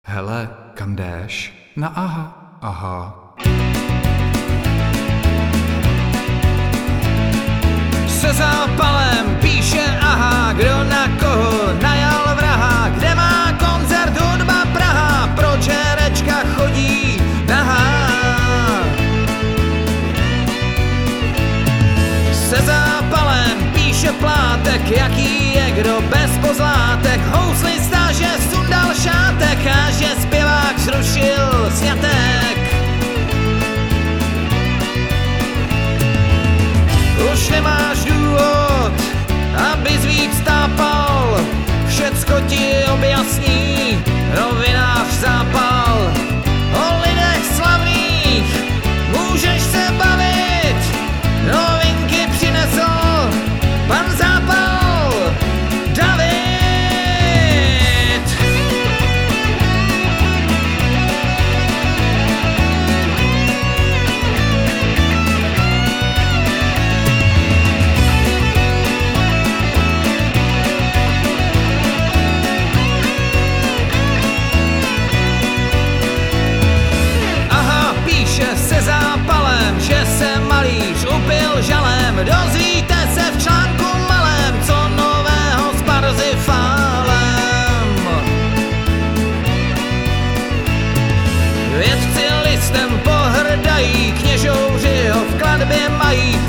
Hele, kam jdeš? Na aha. Aha. Se zápalem píše aha, kdo na koho najal vraha, kde má koncert hudba Praha, proč herečka chodí nahá. Se zápalem píše plátek, jaký je kdo bez pozlátek, houslista, že sundal šátek a že zpěvák zrušil sňatek. Už nemáš důvod, abys víc tápal, všecko ti objasní novinář Zápal. O lidech slavných můžeš se bavit, novinky přinesl pan Zápal David. Se zápalem, že se malíř upil žalem, dozvíte se v článku malém, co nového s Parzifálem. Vědci listem pohrdají, kněžouři ho v kladbě mají,